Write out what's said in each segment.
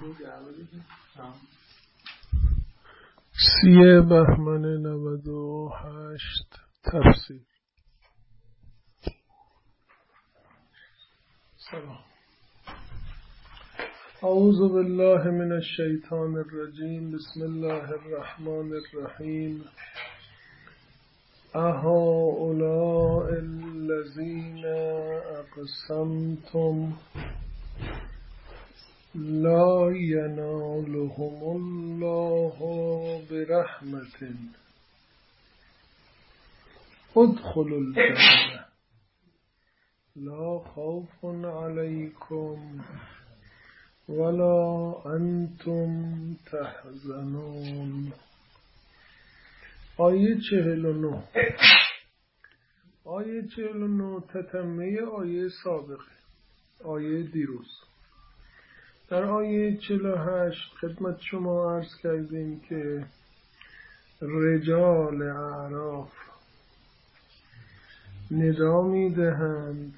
سی بهمن 98 تفسیر. سلام. اعوذ بالله من الشیطان الرجیم. بسم الله الرحمن الرحیم. اهؤلاء الذین اقسمتم لا ینالهم الله برحمة ادخلوا الجنة لا خوف علیکم ولا انتم تحزنون. آیه 49. آیه 49 تتمه آیه سابقه، آیه دیروز. در آیه 48 خدمت شما عرض کردیم که رجال اعراف ندا می‌دهند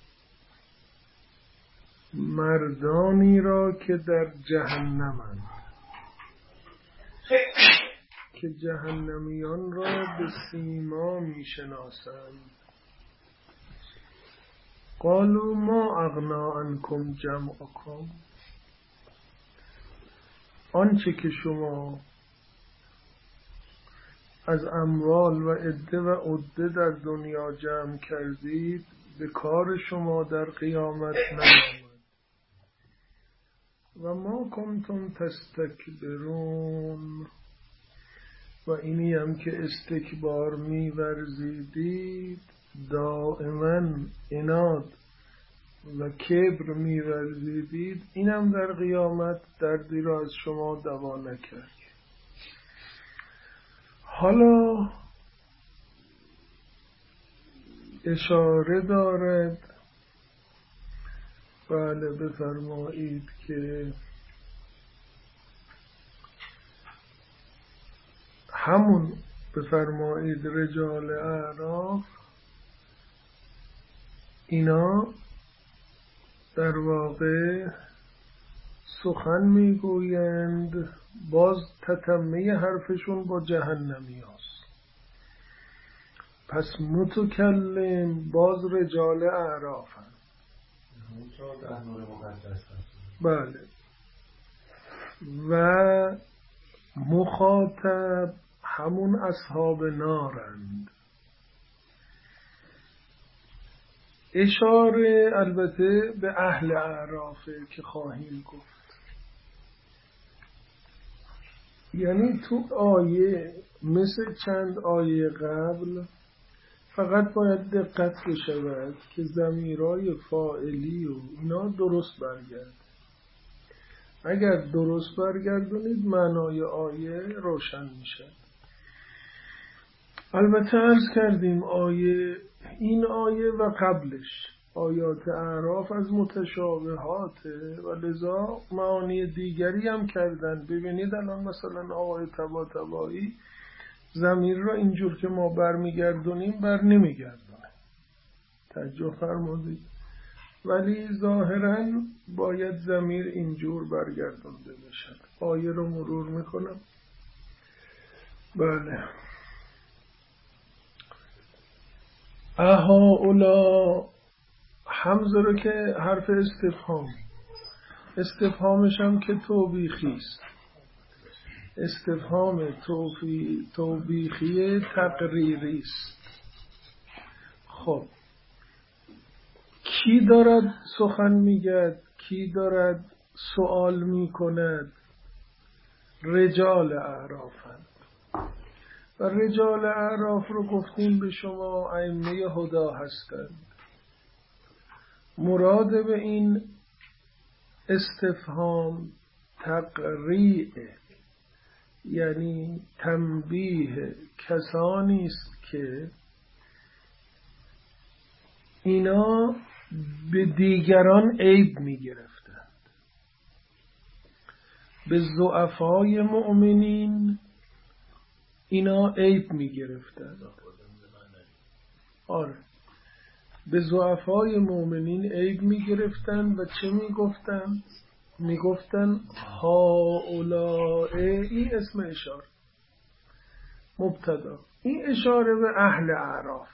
مردانی را که در جهنمند، که جهنمیان را به سیما میشناسند. قالوا ما اغنا عنکم جمعکم، آنچه که شما از اموال و عده و عده در دنیا جمع کردید به کار شما در قیامت نیامد. و ما کنتم تستکبرون، و اینی هم که استکبار می‌ورزیدید، دائما عناد و کبر می‌ورزیدید، اینم در قیامت دردی را از شما دوا نکرد. حالا اشاره دارد، بله بفرمایید، که همون بفرمایید رجال اعراف اینا در واقع سخن میگویند، باز تتمه حرفشون با جهنمی هست. پس متکلم باز رجال اعراف هست. بله. و مخاطب همون اصحاب نارند. اشاره البته به اهل اعرافه که خواهیم گفت. یعنی تو آیه مثل چند آیه قبل فقط باید دقت بشود که ضمیرای فاعلی و اینا درست برگرد. اگر درست برگردونید معنای آیه روشن میشه. البته عرض کردیم این آیه و قبلش آیات اعراف از متشابهاته و لذا معانی دیگری هم کردن. ببینید الان مثلا آقای طباطبایی ضمیر را اینجور که ما برمیگردونیم بر نمیگردونه، توجه فرمودید، ولی ظاهرا باید ضمیر اینجور برگردونده بشه. آیه رو مرور میکنم. بله. اهؤلاء حمزه رو که حرف استفهامش هم که توبیخی است. استفهام توبیخی تقریری است. خب کی دارد سخن میگد؟ کی دارد سوال میکند؟ رجال اعرافند. و رجال اعراف رو گفتیم به شما ائمه هدا هستند. مراد به این استفهام تقریع، یعنی تنبیه کسانی است که اینا به دیگران عیب می گرفتند. به ضعفای مؤمنین اینا عیب می گرفتند. آره، به ضعفای مؤمنین عیب می گرفتند و چه می گفتند؟ میگفتن هؤلاء اسم اشاره مبتدا، این اشاره به اهل اعراف،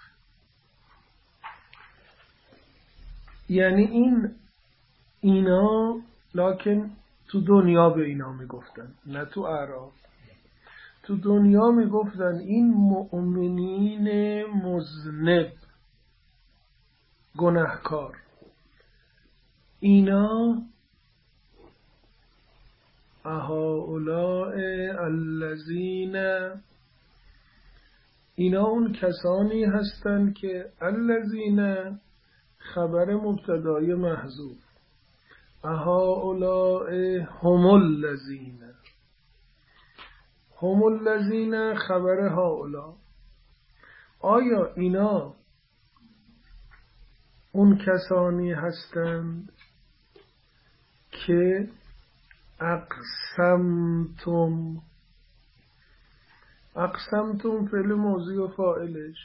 یعنی اینا، لکن تو دنیا به اینا میگفتن نه تو اعراف. تو دنیا میگفتن این مؤمنین مذنب گناهکار، اینا هؤلاء الذین، اینا اون کسانی هستند که الذین خبر مبتدای محذوف، هؤلاء هم الذین، هم الذین خبر هؤلاء. آیا اینا اون کسانی هستند که اقسمتم فعل موضوع و فاعلش،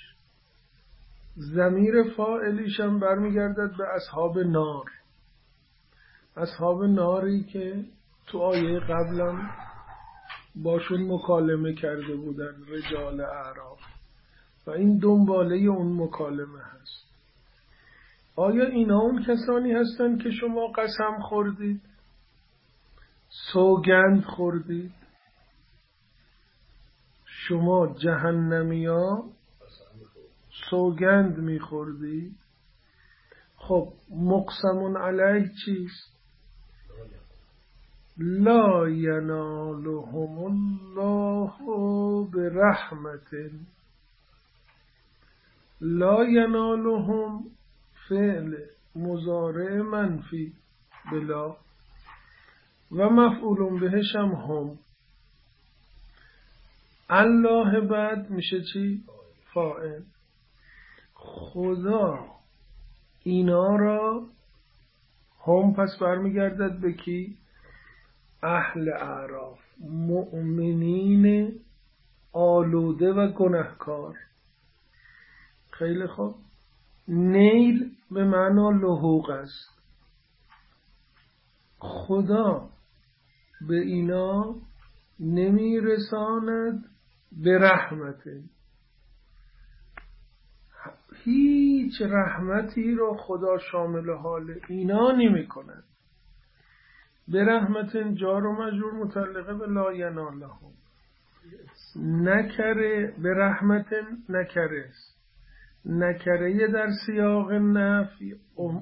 ضمیر فاعلیش هم برمیگردد به اصحاب نار، اصحاب ناری که تو آیه قبلم باشون مکالمه کرده بودن رجال اعراف و این دنباله اون مکالمه هست. آیا اینا اون کسانی هستند که شما قسم خوردید، سوگند خوردید؟ شما جهنمیا سوگند میخوردید. خب مقسم علیه چیست؟ لا ینالهم الله برحمت، لا ینالهم فعل مضارع منفی بلا و مفعول بهش هم الله بعد میشه چی؟ فاعل. خدا اینا را هم پس برمیگردد به کی؟ اهل اعراف، مؤمنین آلوده و گناهکار. خیلی خوب، نیل به معنی لحوق است. خدا به اینا نمی رساند به رحمت، هیچ رحمتی رو خدا شامل حال اینا نمی کند. به رحمت جار و مجرور متعلقه به لا ینالهم، نکره به رحمت نکره است، نکره در سیاق نفی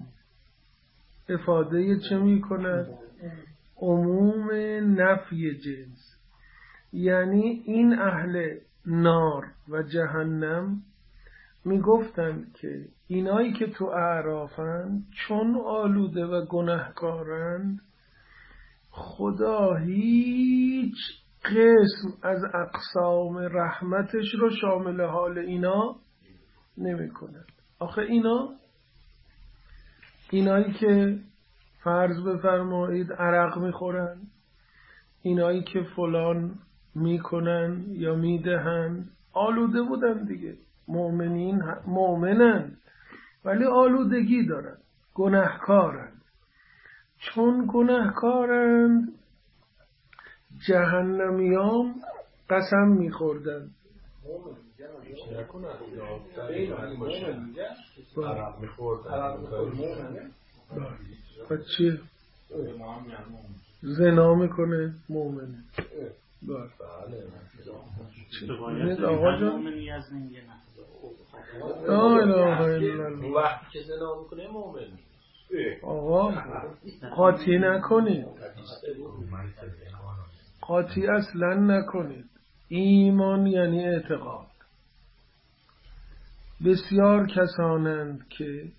افاده چه می کند؟ عموم نفی جنس. یعنی این اهل نار و جهنم می گفتند که اینایی که تو اعرافن چون آلوده و گناهکارند، خدا هیچ قسم از اقسام رحمتش رو شامل حال اینا نمی کند. آخه اینایی که فرض بفرمایید عرق میخورن، اینایی که فلان میکنن یا میدهن، آلوده بودن دیگه، مؤمنن ولی آلودگی دارن، گناهکارن. چون گناهکارند جهنمیان قسم میخوردن. پس چیه؟ زنا میکنه مؤمنه. بله آقا جان، لا اله الا الله. وقتی که زنا میکنه مؤمن. آقا قاطی نکنید، قاطی اصلا نکنید. ایمان یعنی اعتقاد. بسیار کسانند که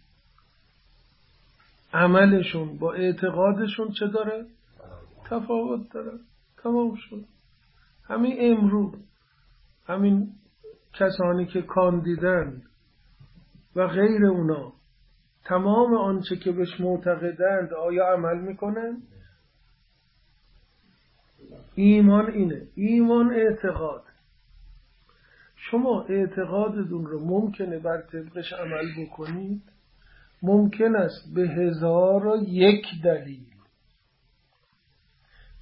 عملشون با اعتقادشون چه داره؟ تفاوت داره. تمام شد. همین امروز همین کسانی که کاندیدن و غیر اونا، تمام آنچه که بهش معتقدند آیا عمل میکنن؟ ایمان اینه، ایمان اعتقاد. شما اعتقادتون رو ممکنه بر طبقش عمل بکنید، ممکن است به 1001 دلیل.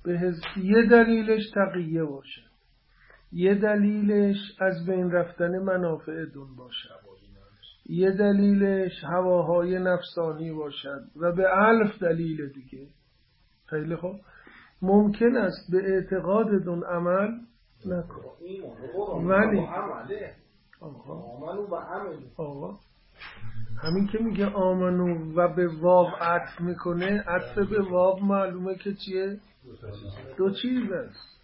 یه دلیلش تقیه باشه، یه دلیلش از بین رفتن منافع دون باشد، یه دلیلش هواهای نفسانی باشد و به الف دلیل دیگه. خیلی خوب، ممکن است به اعتقاد دون عمل نکنه، ولی آقا همین که میگه آمنو و به واو عطف میکنه، عطف به واو معلومه که چیه؟ دو چیز است.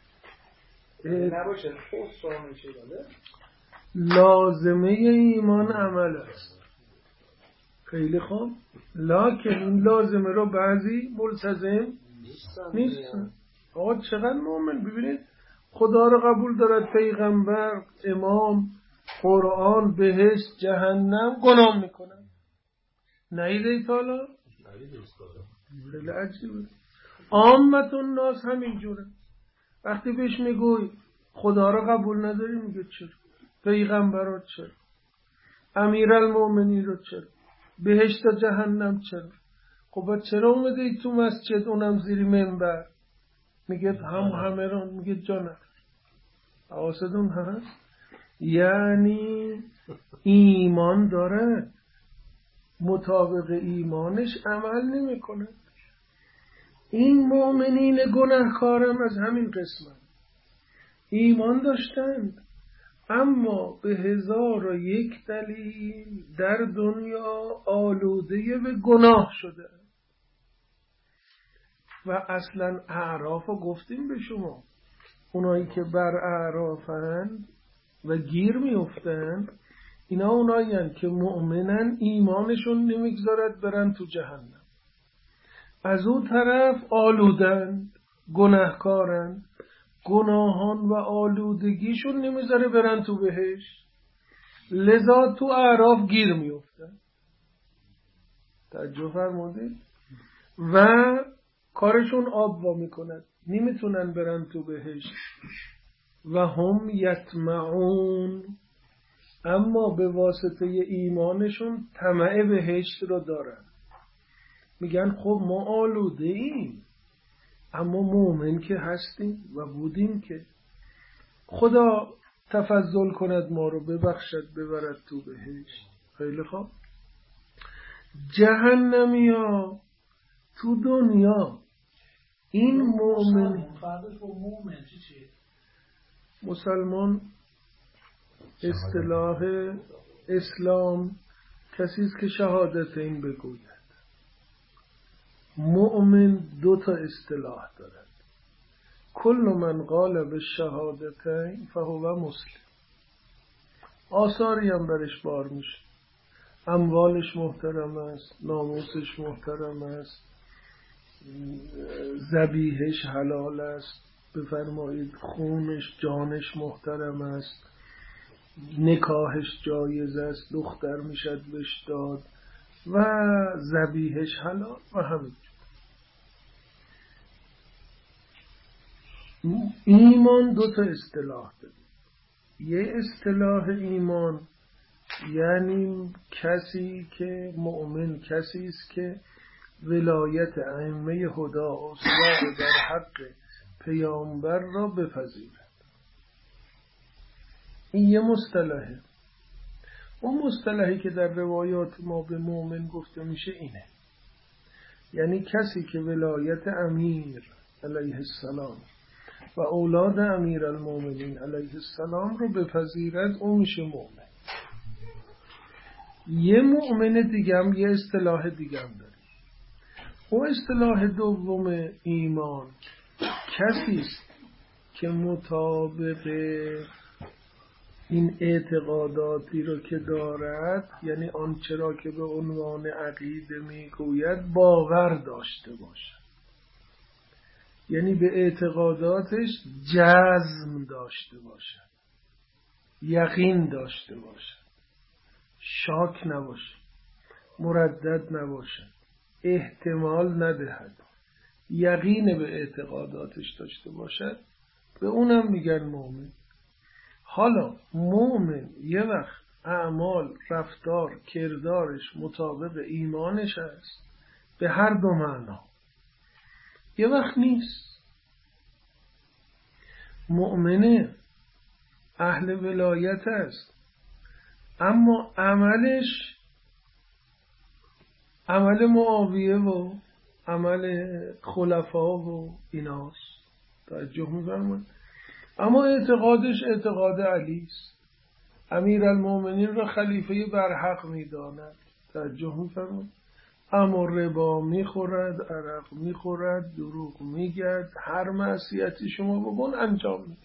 لازمه ایمان عمل است. خیلی خوب، لکن این لازمه رو بعضی ملتزم نیستن. آقا چقدر مومن، ببینید خدا رو قبول دارد، پیغمبر، امام، قرآن، بهشت، جهنم، گناه میکنن. نهیده ایتالا؟ خیلی عجیبه. عامت الناس همین جوره. وقتی بهش میگوی خدا رو قبول نداری، میگه چرا؟ پیغمبر رو چرا؟ امیرالمومنین رو چرا؟ بهشت و جهنم چرا؟ خب چرا اومده ای تو مسجد اونم زیر منبر؟ میگه همه رو، میگه جانم حواستون هست؟ یعنی ایمان داره، مطابق ایمانش عمل نمیکنه. این مؤمنین گناهکارم از همین قسمت ایمان داشتند، اما به 1001 دلیل در دنیا آلوده به گناه شده. و اصلا اعراف رو گفتیم به شما، اونایی که بر اعرافند و گیر میفتند، اینا اونایی هستند که مؤمنن، ایمانشون نمیگذارد برن تو جهنم. از اون طرف آلودند، گناهکارند، گناهان و آلودگیشون نمیذاره برن تو بهشت، لذا تو اعراف گیر میفتن. توجه فرمودید؟ و کارشون آب وا میکند، نمیتونن برن تو بهشت. و هم یطمعون، اما به واسطه ایمانشون طمع بهشت رو دارن. میگن خب ما آلوده ایم، اما مومن که هستیم و بودیم که خدا تفضل کند ما رو ببخشد ببرد تو بهشت. خیلی خوب. جهنمی ها تو دنیا این مومن، مسلمان اصطلاح اسلام کسی است که شهادتین بگوید. مؤمن 2 اصطلاح دارد. کل من قال بالشهادتین فهو مسلم. آثاری هم برش بار میشه، اموالش محترم است، ناموسش محترم است، ذبیحش حلال است، بفرمایید خونش جانش محترم است، نکاحش جایز است، دختر میشد بهش داد و ذبیحش حلال و همین. ایمان 2 اصطلاح داره. یه اصطلاح ایمان یعنی کسی که مؤمن کسی است که ولایت ائمه هدا و اسوه در حق پیامبر را بپذیرد. این یه مصطلحه. اون مصطلحی که در روایات ما به مؤمن گفته میشه اینه، یعنی کسی که ولایت امیر علیه السلام و اولاد امیرالمومنین علیه السلام رو بپذیرد، اون میشه مؤمن. یه مؤمن دیگه هم یه اصطلاح دیگه هم داره. اون اصطلاح دوم ایمان کسی است که مطابق این اعتقاداتی رو که دارد، یعنی آنچه را که به عنوان عقیده میگوید باور داشته باشد، یعنی به اعتقاداتش جزم داشته باشد، یقین داشته باشد، شاک نباشد، مردد نباشد، احتمال ندهد، یقین به اعتقاداتش داشته باشد، به اونم میگن مؤمن. حالا مؤمن یه وقت اعمال، رفتار، کردارش مطابق ایمانش است به هر 2 معنا، یه وقت نیست. مؤمنه، اهل ولایت است، اما عملش عمل معاویه و عمل خلفا و ایناست. توجه می‌فرمایید؟ اما اعتقادش اعتقاد علی است. امیرالمومنین را خلیفه برحق می‌داند. توجه می‌فرمایید؟ اما ربا می‌خورد، عرق می‌خورد، دروغ می‌گوید، هر معصیتی شما بکن انجام میده.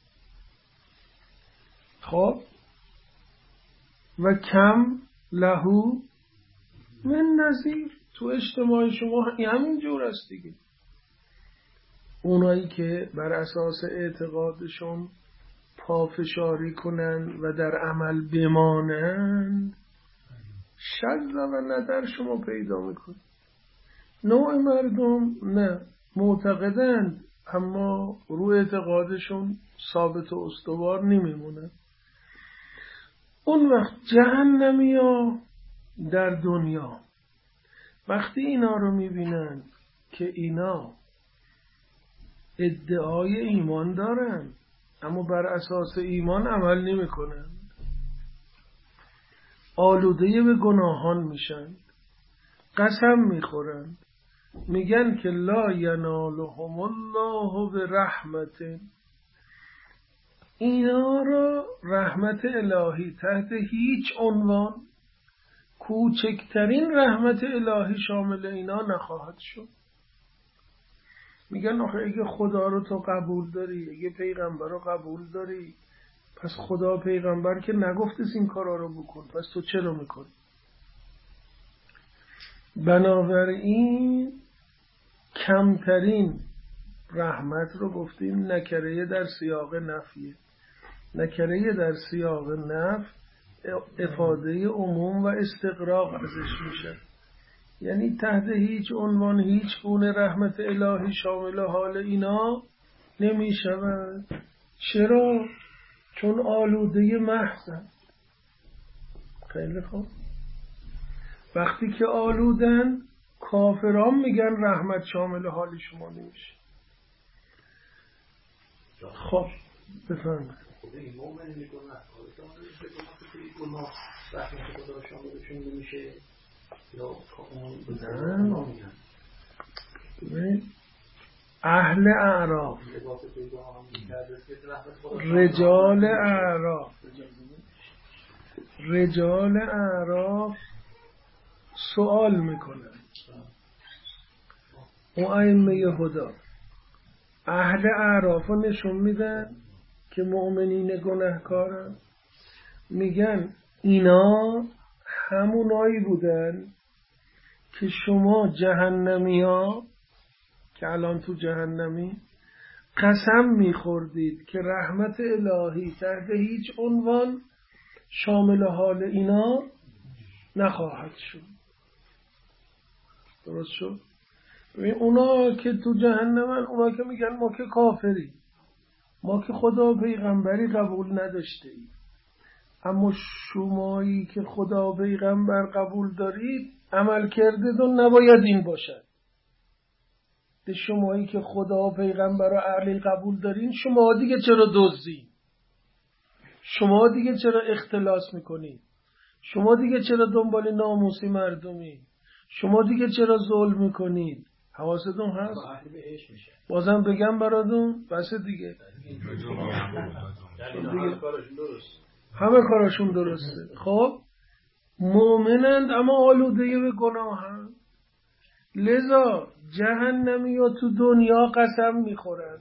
خب و کم لهو من نظیر. تو اجتماع شما همین جور است دیگه. اونایی که بر اساس اعتقادشون پافشاری کنند و در عمل بمانند، شذ و ندر شما پیدا میکنید. نوع مردم نه، معتقدند اما رو اعتقادشون ثابت و استوار نمیمونن. اون وقت جهنمی ها در دنیا وقتی اینا رو میبینن که اینا ادعای ایمان دارن اما بر اساس ایمان عمل نمی کنن، آلوده به گناهان میشن، قسم میخورن، میگن که لا ینالهم الله برحمت، اینا را رحمت الهی تحت هیچ عنوان، کوچکترین رحمت الهی شامل اینا نخواهد شد. میگن آخه اگه خدا رو تو قبول داری، اگه پیغمبر رو قبول داری، پس خدا پیغمبر که نگفته این کارا رو بکن، پس تو چرا میکنی؟ بنابراین کمترین رحمت رو گفتیم نکره در سیاق نفیه. نکره در سیاق نفی افاده عموم و استغراق ازش میشه، یعنی تحت هیچ عنوان هیچ گونه رحمت الهی شامل حال اینا نمیشود. چرا؟ چون آلوده محضن. خیلی خوب. وقتی که آلودن، کافران میگن رحمت شامل حال شما نمیشه. خب بفرمایید. این مومن میکنه گناه رحمت خدا شاملشون نمیشه یا اون بزنن؟ اهل اعراف، رجال اعراف سوال میکنن اون ائمه هدا، اهل اعراف رو نشون میدن که مؤمنین گناهکارن، میگن اینا همونایی بودن که شما جهنمی ها که الان تو جهنمی قسم میخوردید که رحمت الهی تحت هیچ عنوان شامل حال اینا نخواهد شد. درست شد؟ اونا که تو جهنمن، اونا که میگن ما که کافری، ما که خدا و پیغمبری قبول نداشته ایم، اما شمایی که خدا و پیغمبر قبول دارید عمل کردید و نباید این باشد. به شمایی که خدا و پیغمبر و علی قبول دارین، شما دیگه چرا دزدین؟ شما دیگه چرا اختلاس میکنین؟ شما دیگه چرا دنبال ناموسی مردمی؟ شما دیگه چرا ظلم میکنید؟ حواستون هست؟ بازم بگم براتون بس دیگه همه کارشون درسته. خب مؤمنند اما آلوده به گناهند، لذا جهنمی ها تو دنیا قسم میخورن.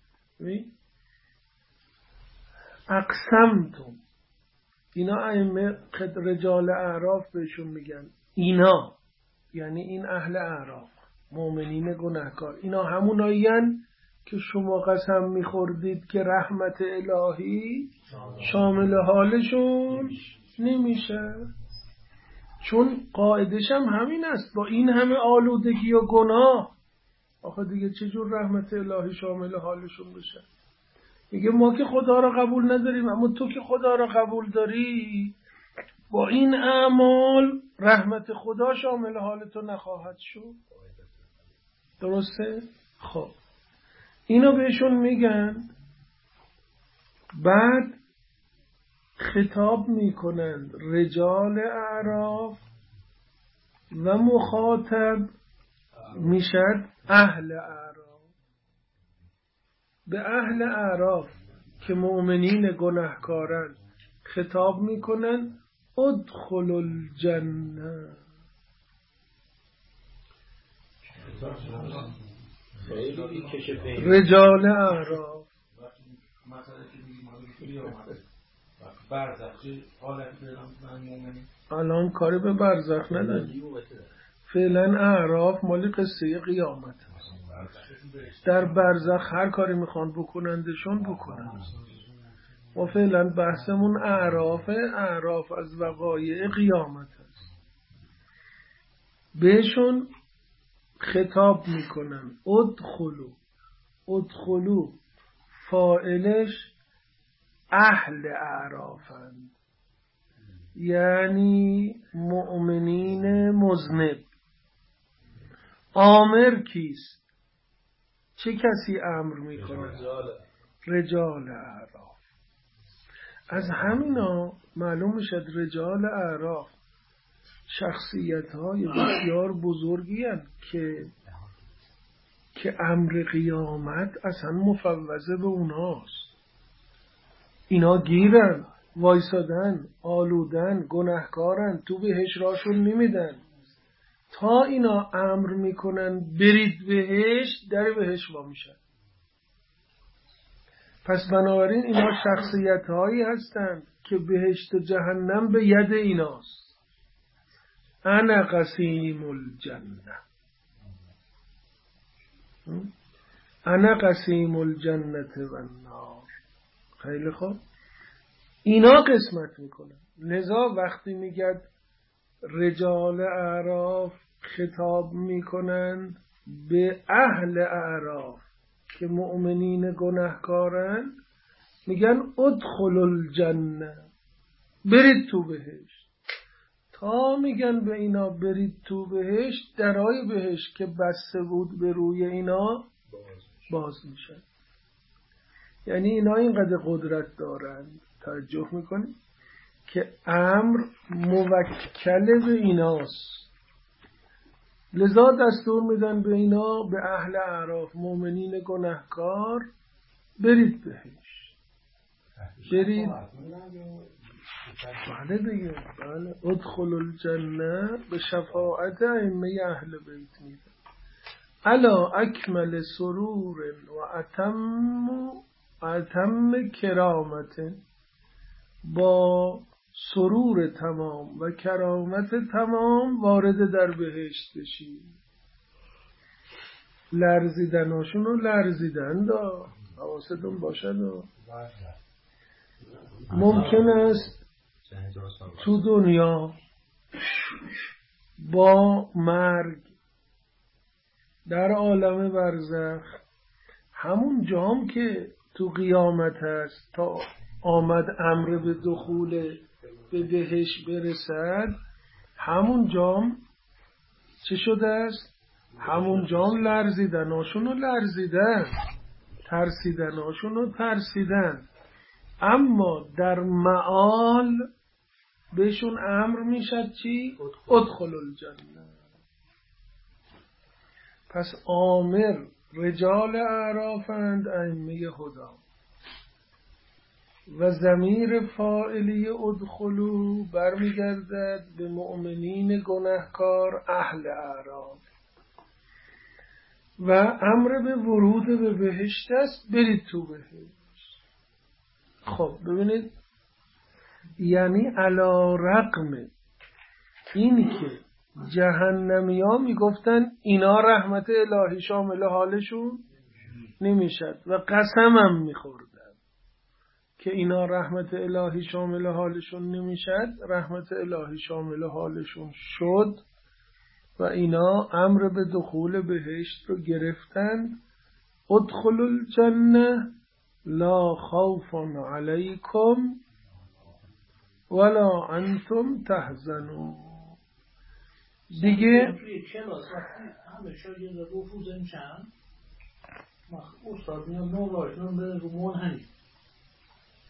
اقسمتم، اینا ائمه رجال اعراف بهشون میگن، اینا یعنی این اهل اعراف مؤمنین گناهکار، اینا همونایین که شما قسم میخوردید که رحمت الهی شامل حالشون نمیشه. چون قاعدش هم همین است، با این همه آلودگی و گناه آخه دیگه چجور رحمت الهی شامل حالشون بشه؟ میگه ما که خدا را قبول نداریم، اما تو که خدا را قبول داری، با این اعمال رحمت خدا شامل حال تو نخواهد شد. درسته؟ خب اینو بهشون میگن بعد خطاب میکنند رجال اعراف و مخاطب میشد اهل اعراف. به اهل اعراف که مؤمنین گناهکارن خطاب میکنن ادخلوا الجنه. رجال اعراف الان کاری به برزخ نداریم، فعلا اعراف مالی قصه قیامت. در برزخ هر کاری میخوان بکنندشون بکنند. و فعلا بحثمون اعراف از وقایع قیامت است. بهشون خطاب میکنن ادخلو فاعلش اهل اعرافند، یعنی مؤمنین مذنب. آمر کیست؟ چه کسی امر میکنه؟ رجال اعراف. از همینا معلوم میشد رجال اعراف شخصیت های بسیار بزرگی هستند که امر قیامت اصلا مفوضه به اوناست. اینا گیرن، وایسادن، آلودن، گناهکارن، تو بهش راشون نمیدن تا اینا امر میکنن برید بهش، در بهش وا میشن. پس بنابراین اینا شخصیت هایی هستند که بهشت و جهنم به ید ایناست. انا قسیم الجنه، انا قسیم الجنه و النار. خیلی خوب، اینا قسمت میکنن. لذا وقتی میگد رجال اعراف خطاب میکنن به اهل اعراف که مؤمنین گناهکارن، میگن ادخلوا الجنه، برید تو بهشت. تا میگن به اینا برید تو بهشت، درای بهشت که بسته بود به روی اینا باز میشن. یعنی اینا اینقدر قدرت دارند، توجه میکنید، که امر موکل به ایناست. لذا دستور میدن به اینا، به اهل اعراف مؤمنین گناهکار، برید بهش، برید. بله دیگه، بله. ادخلوا الجنه به شفاعت ائمه اهل بیت میدن. الا اکمل سرور و اتم کرامت، با سرور تمام و کرامت تمام وارد در بهشت بشید. لرزیدناشون رو لرزیدن دا، حواستون باشد. ممکن است تو دنیا با مرگ در عالم برزخ، همون جام که تو قیامت هست تا آمد امر به دخول به بهشت برسد، همون جام چه شده است؟ همون جام لرزیدناشون رو لرزیدن، ترسیدناشون رو ترسیدن. اما در معال بهشون امر میشد چی؟ ادخلوا الجنه. پس آمر رجال اعرافند ائمه هدا، و ضمیر فاعلی ادخلوا برمیگردد به مؤمنین گناهکار اهل اعراف، و امر به ورود به بهشت است، برید تو بهشت. خب ببینید، یعنی علی رغم این که جهنمی ها میگفتن اینا رحمت الهی شامل حالشون نمیشد و قسمم میخوردن که اینا رحمت الهی شامل حالشون نمیشد، رحمت الهی شامل حالشون شد و اینا امر به دخول بهشت رو گرفتن. ادخلوا الجنه لا خوف علیکم ولا انتم تحزنون. دیگه توی کلاس وقتی همه شاگرد رفوزه میشن، استاد میاد نوراشون به رو منحنی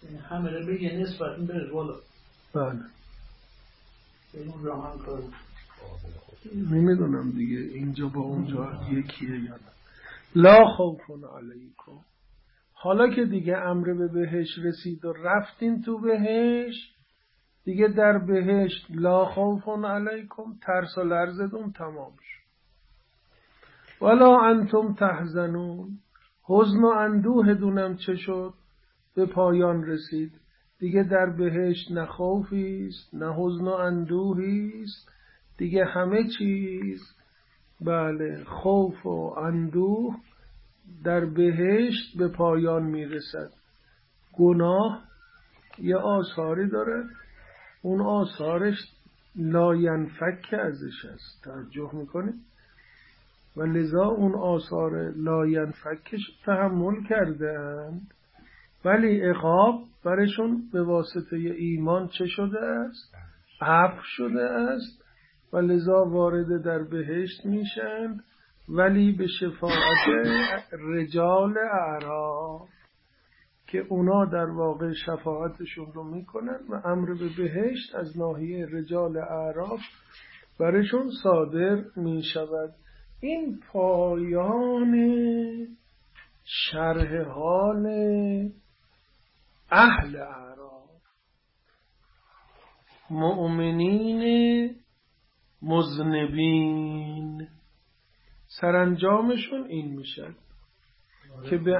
حمله به یه نسبت بره بالا. بله. اون راه هم کار نمیدونم دیگه اینجا با اونجا یکیه یا نه. لا خوف علیکم. حالا که دیگه امر به بهشت رسید و رفتین تو بهشت، دیگه در بهشت لا خوف علیکم، ترس و لرزتون تمام شد. ولا انتم تحزنون، حزن و اندوه دونم چه شد؟ به پایان رسید. دیگه در بهشت نه خوفی است نه حزن و اندوهی است، دیگه همه چیز، بله، خوف و اندوه در بهشت به پایان میرسد. گناه یه آثاری داره، اون آثارش لا ینفک ازش هست، توجه میکنی؟ و لذا اون آثار لا ینفکش تحمل کردند، ولی عقاب برشون به واسطه ایمان چه شده است؟ عفو شده است و لذا وارد در بهشت میشن، ولی به شفاعت رجال اعراف که اونا در واقع شفاعتشون رو میکنن و امر به بهشت از ناحیه رجال اعراف برشون صادر میشود. این پایان شرح حال اهل اعراف، مؤمنین مذنبین. سرانجامشون این میشه که به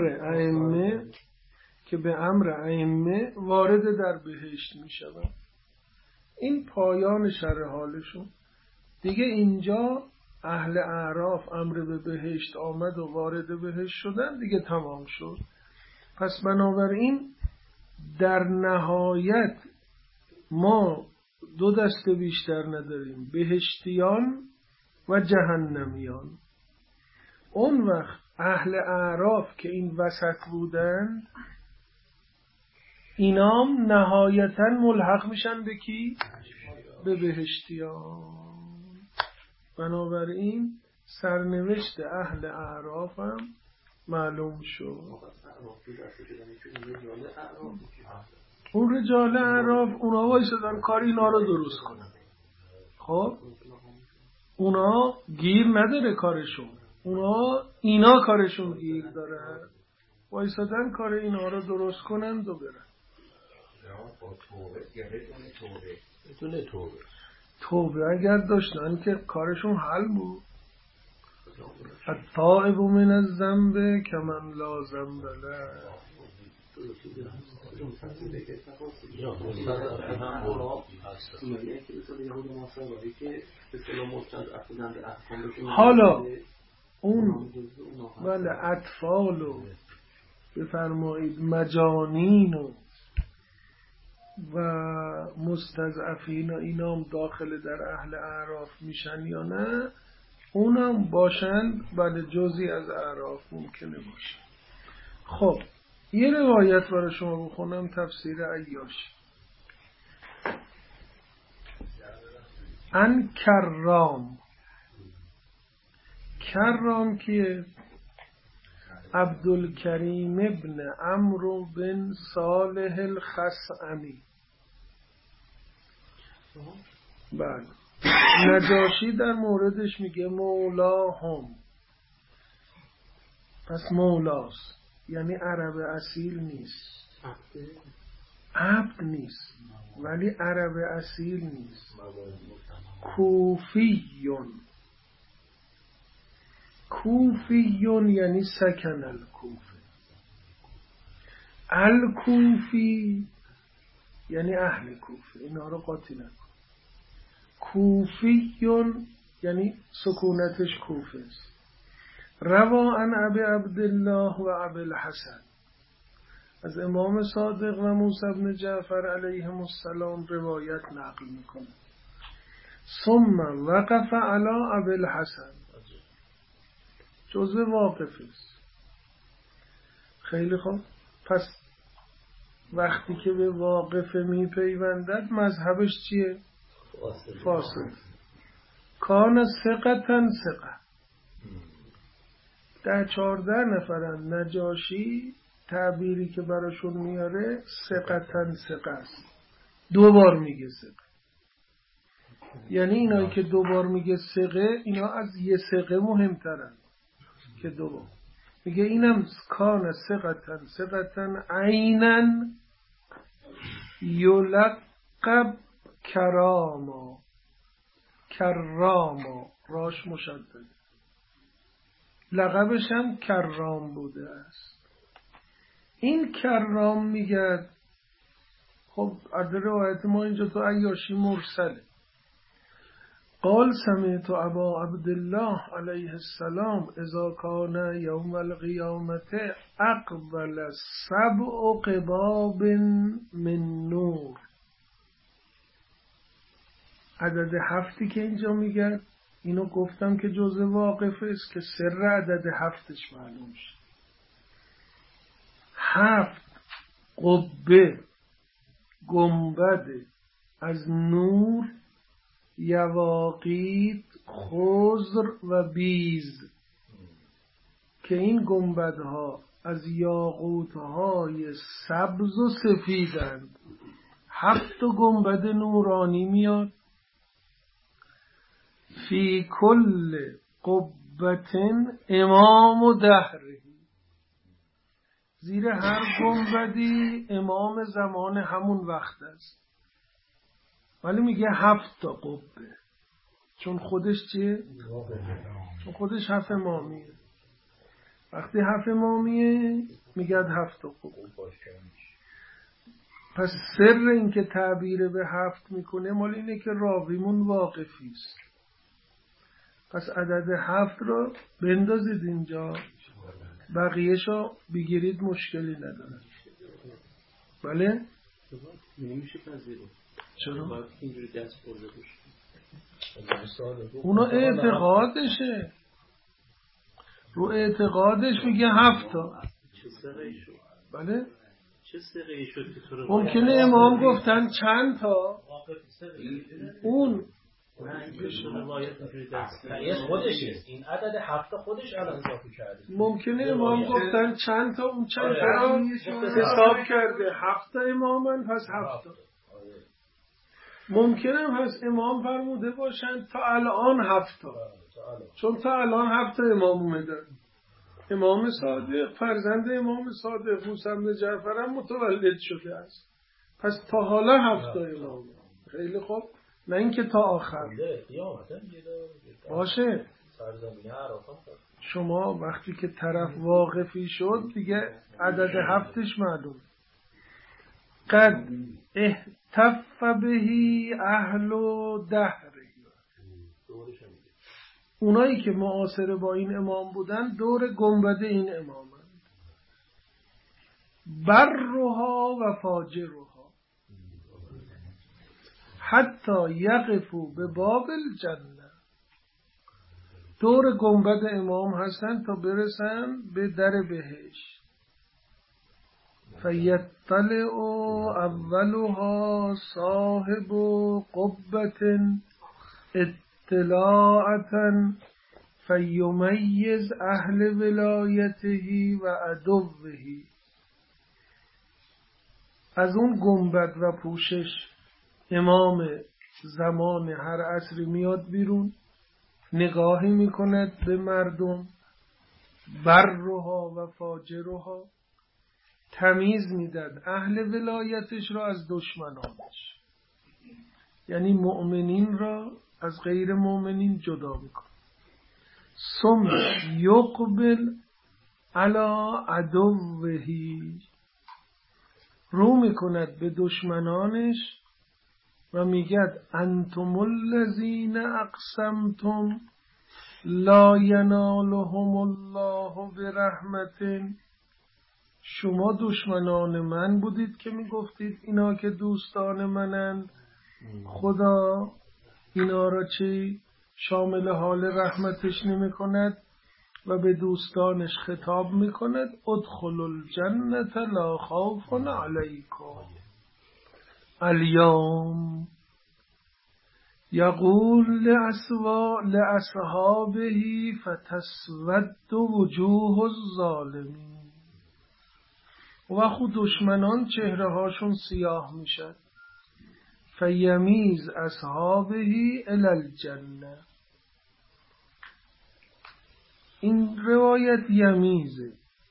امر ائمه وارد در بهشت میشن. این پایان شرح حالشون. دیگه اینجا اهل اعراف امر به بهشت آمد و وارد بهشت شدن، دیگه تمام شد. پس بنابراین در نهایت ما دو دسته بیشتر نداریم، بهشتیان و جهنمیان. اون وقت اهل اعراف که این وسط بودن، اینام نهایتا ملحق میشن به کی؟ به بهشتیان. بنابراین سرنوشت اهل اعراف هم معلوم شد. اون رجال اعراف اونا وایسادن کار اینا رو درست کنن. خب اونا گیر نداره کارشون، اینا کارشون گیر داره، وایسادن کار اینا رو درست کنن و برن. توبه اگر داشتن که کارشون حل بود. التائب من الذنب کمن لا ذنب له. حالا اون بله اطفال و بفرمایید مجانین و مستضعفین و اینام داخل در اهل اعراف میشن یا نه؟ اونم باشن، بله، جزئی از اعراف ممکنه باشه. خب یه روایت برای شما بخونم، تفسیر عیاش. ان کرام که عبدالکریم ابن عمرو بن صالح الخثعمی، بله، نجاشی در موردش میگه مولاهم. پس مولاست، یعنی عرب اصیل نیست، عبد نیست، ولی عرب اصیل نیست. کوفیون یعنی سکن الکوفه. الکوفی یعنی اهل کوفه، اینا رو قاطی نکن. کوفیون یعنی سکونتش کوفه است. روا عن ابی عبدالله و ابی الحسن، از امام صادق و موسی بن جعفر علیهم السلام روایت نقل میکنه. ثم وقف علی ابی الحسن، جزء واقف است. خیلی خوب، پس وقتی که به واقف میپیوندد مذهبش چیه؟ فاسد. کان ثقتن ثقه. 14 نفرن. نجاشی تعبیری که براشون میاره ثقتن ثقه است. 2 بار میگه ثقه. یعنی اینایی که 2 بار میگه ثقه، اینا از یه ثقه مهمترن که 2 بار میگه. اینم کان ثقتن عینن یلقب کراما راش مشدد، لقبش هم کرام بوده است. این کرام میگه خب از روایت ما اینجا تو عیاشی مرسله. قال سمعت ابا عبدالله علیه السلام اذا کان یوم القیامت اقبل 7 قباب من نور. عدد 7 که اینجا میگه، اینو گفتم که جزء واقفه است که سر عدد 7ش معلوم شد. 7 قبه، گنبد از نور، یواقیت، خضر و بیز، که این گنبدها از یاقوتهای سبز و سفیدند. 7 گنبد نورانی میاد. فی کل قبة امام و دهره، زیر هر گنبدی امام زمان همون وقت است. ولی میگه 7 قبه، چون خودش چیه؟ چون خودش 7 امامیه. وقتی 7 امامیه میگه 7 قبه. پس سر این که تعبیر به 7 میکنه مال اینه که راویمون واقفی است. پس عدد 7 رو بندازید اینجا، بقیه‌شو بگیرید، مشکلی نداره. بله؟ نمیشه پذیرو. چرا؟ باید اینجوری دست برده باشه. اونا اعتقادشه، رو اعتقادش میگه 7. چه سقه‌ای شد؟ بله؟ چه سقه‌ای شد که تو رو ممکنه امام گفتن چند تا، اون این خودشه، این عدد 7 خودش الان اضافه کرده. ممکنه امام گفتن چند تا، اون چند تا را حساب کرده 7 امامن، پس 7. ممکنه هم هست امام فرموده باشن تا الان 7، چون تا الان 7 امام اومدن. امام صادق، فرزند امام صادق موسی بن جعفر هم متولد شده است. پس تا حالا 7 امام. خیلی خوب، نه اینکه تا آخر باشه. شما وقتی که طرف واقفی شد دیگه عدد 7ش معلوم. قد احتف بهی اهل دهر، اونایی که معاصر با این امام بودن دور گنبد این امامند. برها و فاجرها حتی یقفو به باب الجنه، دور گنبد امام هستن تا برسن به در بهشت. فیطلع اولها صاحب قبة اطلاعة فیمیز اهل ولایته و عدوه. از اون گنبد و پوشش امام زمان هر عصری میاد بیرون، نگاهی میکند به مردم، برها و فاجرها، تمیز میداد اهل ولایتش را از دشمنانش، یعنی مؤمنین را از غیر مؤمنین جدا میکن. ثم یقبل علی عدوه، رو میکند به دشمنانش و میگد انتم الذین اقسمتم لا ینالهم الله برحمت، شما دشمنان من بودید که میگفتید اینا که دوستان منند، خدا اینا را چی شامل حال رحمتش نمی کند و به دوستانش خطاب می کند ادخلوا الجنة لا خوف علیکم الیوم. یقول لأصحابه فتسود وجوه الظالمین. و خود دشمنان چهره هاشون سیاه میشد. فیمیز اصحابه الی الجنه. این روایت یمیزه،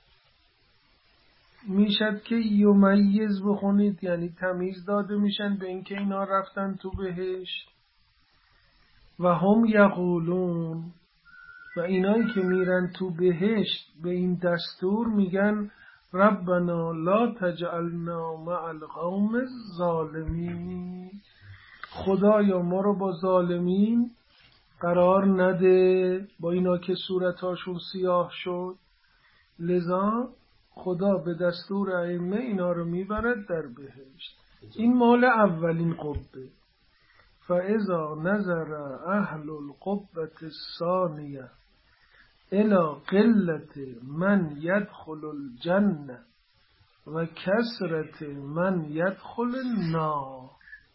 میشد که یمیز بخونید، یعنی تمیز داده میشن به اینکه اینا رفتن تو بهشت. و هم یقولون، و اینایی که میرن تو بهشت به این دستور میگن ربنا لا تجعلنا مع القوم الظالمین. خدایا ما رو با ظالمین قرار نده، با اینا که صورتاشون سیاه شد. لذا خدا به دستور ائمه اینا رو میبرد در بهشت. این مال اولین قبه. فاذا نظر اهل القبة الثانیه الى قلت من يدخل الجنه و کثرت من يدخل النار.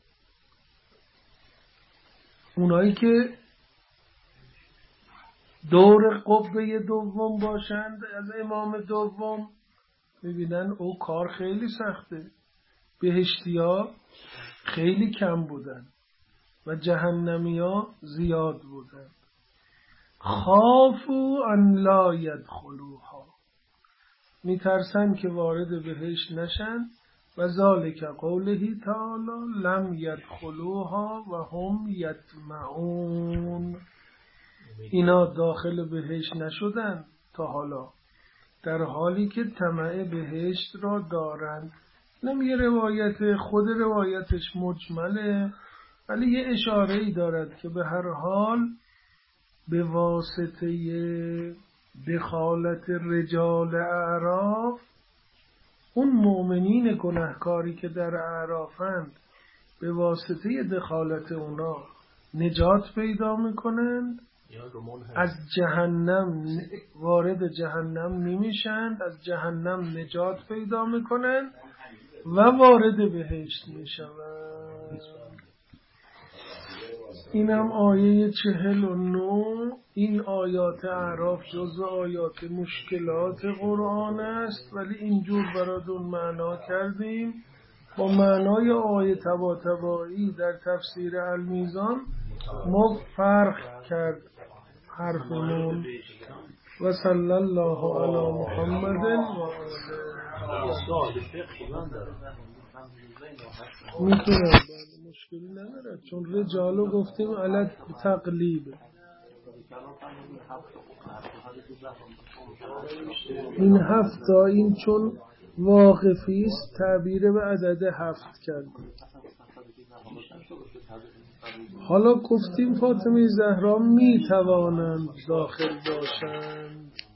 اونایی که دور قبه دوم باشند از امام دوم میبینن او کار خیلی سخته، بهشتیا خیلی کم بودن و جهنمیا زیاد بودن. خافوا ان لا يدخلوها، میترسن که وارد بهشت نشن. و ذالک قوله تعالی لم يدخلوها و هم یطمعون. اینا داخل بهشت نشدن تا حالا، در حالی که طمع بهشت را دارند. یه روایت، خود روایتش مجمله، ولی یه اشاره‌ای دارد که به هر حال به واسطه دخالت رجال اعراف، اون مؤمنین گناهکاری که در اعرافند، به واسطه دخالت اونا نجات پیدا میکنند، از جهنم وارد جهنم نمیشند، از جهنم نجات پیدا میکنند و وارد بهشت میشوند. اینم آیه 49. این آیات اعراف جزو آیات مشکلات قرآن است، ولی اینجور براتون معنا کردیم. با معنای آیه طباطبایی در تفسیر المیزان ما فرق کرد حرفمون. و صلی الله علی محمد و آله. میتونم مشکلی نداره، چون رجالو گفتیم علت تقلیب. این 7 تا این چون واقفی است تعبیر به عدد 7 کردیم. حالا گفتیم فاطمه زهرا می توانند داخل باشند.